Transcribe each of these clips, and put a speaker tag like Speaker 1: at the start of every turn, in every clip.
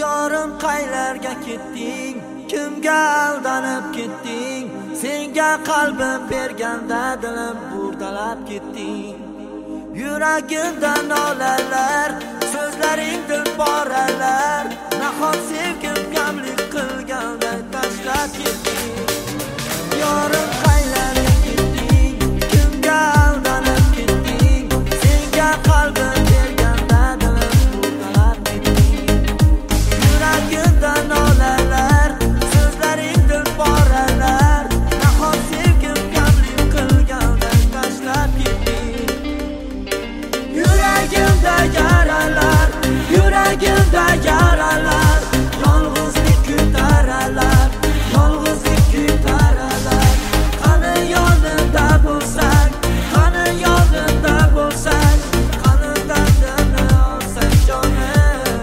Speaker 1: Yorim qaylarga ketding, kimga aldanib ketding? Senga qalbim berganda dilim burdalab ketding. Yuragimda nolalar, so'zlaring dilporalar, nahot sevgim kamlik qilganda tashlab ketding. Yorim qaylarga ketding, kimga aldanib ketding? Senga qalbim berganda dilim burdalab ketding. Yuragimda nolalar, so'zlaring dilporalar, nahot sevgim kamlik qilganda tashlab ketding. Yuragimda yaralar, yuragimda yaralar, yolg'izlik ko'taralar, yolg'izlik ko'taralar. Qani yonimda bo'lsang, qani yonimda bo'lsang, qani dardimni olsang jonim.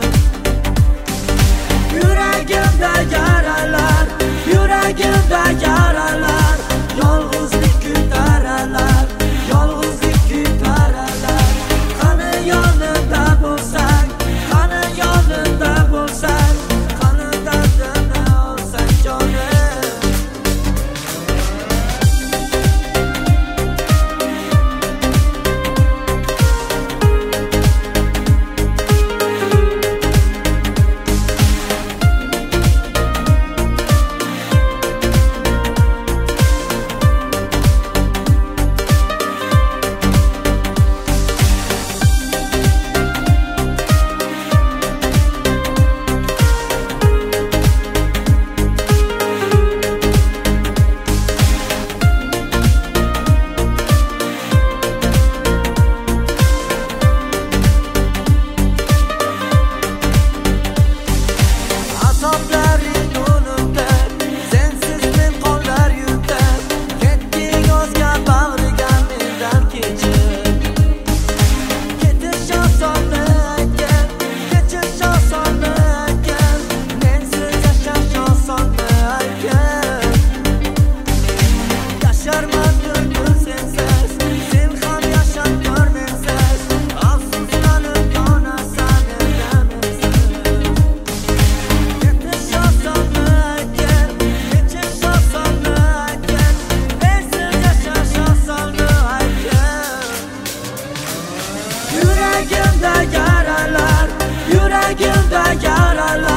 Speaker 1: Yuragimda yaralar, yuragimda yaralar, yolg'izlik ko'taralar, yolg'izlik ko'taralar. Qani yonimda bo'lsang, qani yonimda bo'lsang, qani dardimni olsang jonim. Azoblaring yo'limda, sensiz men qonlar yutar. Ketding o'zga bag'riga mendan kechib. Ketish osonni aytgan, kechish osonni aytgan, mensiz yashash osonni aytgan. Yasharman bir kun sensiz, sen ham yashab ko'r mensiz. Afsuslanib yonasan endi mensiz. Ketish osonni aytgan, kechish osonni aytgan, mensiz yashash osonni aytgan. Yuragimda yaralar, yuragimda yaralar.